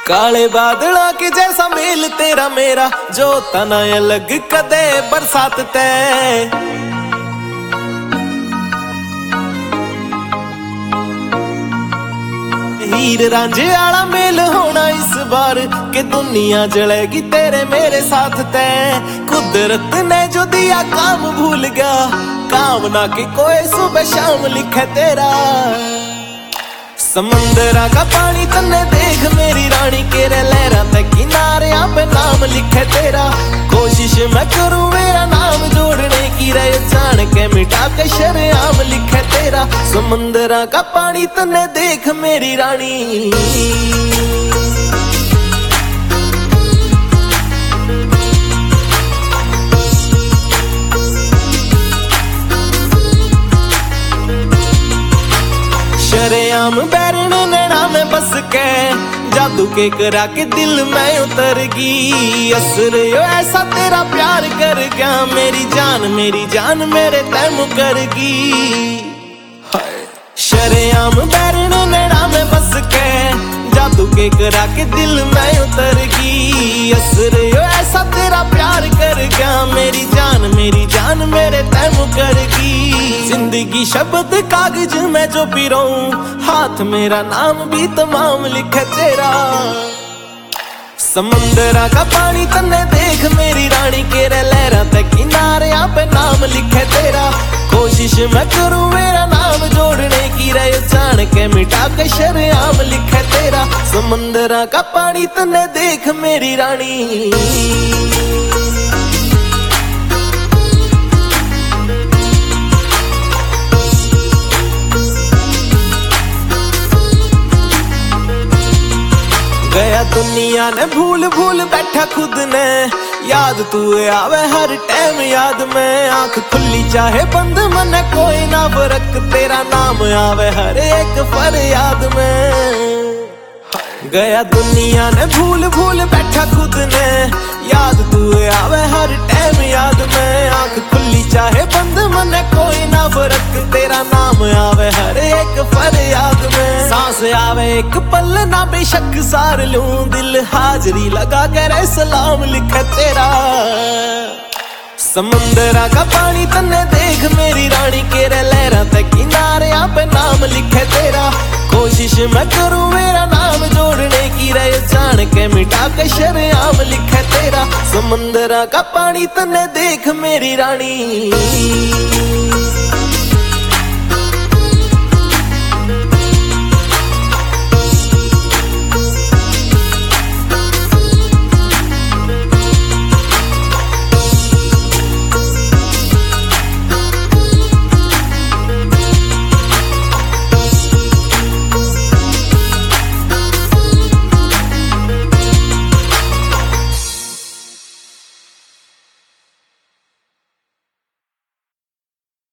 काले बादलों के जैसा मेल तेरा मेरा, जो तना अलग कदे बरसात तै। हीर रांझे आला मेल होना इस बार, के दुनिया जलेगी तेरे मेरे साथ तै। कुदरत ने जो दिया काम भूल गया, काम ना कि कोई सुबह शाम लिखे तेरा। समंदरा का पानी तन्ने देख मेरी रानी, केरे लहरा ते किनारे पे नाम लिखे तेरा। कोशिश मैं करूं मेरा नाम जोड़ने की, रहे जान के मिटा के शरेआम लिखे तेरा। समंदरा का पानी तन्ने देख मेरी रानी। शरेआम बैरन नैना में बस के, जादू के करा के दिल में उतर गई। असर यो ऐसा तेरा प्यार कर गया, मेरी जान मेरे तय मुकर गई। शरेआम बैरन नैना में बस के, जादू के करा के दिल में उतर गई। असर यो ऐसा तेरा प्यार कर गया, मेरी जान मेरे तय मुकर गई। जिंदगी शब्द कागज में जो पिरोऊं, हाथ मेरा नाम भी तमाम लिखे तेरा। समंदरा का पानी तन्ने देख मेरी रानी, केरे लहरा ते किनारे पे नाम लिखे तेरा। कोशिश मैं करूं मेरा नाम जोड़ने की, रहे जान के मिटा के शरेआम लिखे तेरा। समंदरा का पानी तन्ने देख मेरी रानी। गया दुनिया ने भूल भूल बैठा खुद ने, याद तू आवे हर टाइम याद में। आंख खुली चाहे बंद मन कोई ना फर्क, तेरा नाम आवे हर एक फरियाद में। गया दुनिया ने भूल भूल बैठा खुद ने, याद तू आवे हर टाइम याद में। आंख खुली चाहे बंद मन कोई ना फर्क, तेरा नाम आवे हर एक फरियाद में। सांस आवे एक पल ना बेशक सार लूं, दिल हाजरी लगा कर सलाम लिखे तेरा। समंदरा का पानी तन्ने देख मेरी रानी, केरे लहरा ते किनारे पे नाम लिखे तेरा। कोशिश मैं करूं मेरा नाम जोड़ने की, रहे जान के मिटा के शरेआम लिखे तेरा। समंदरा का पानी तन्ने देख मेरी रानी।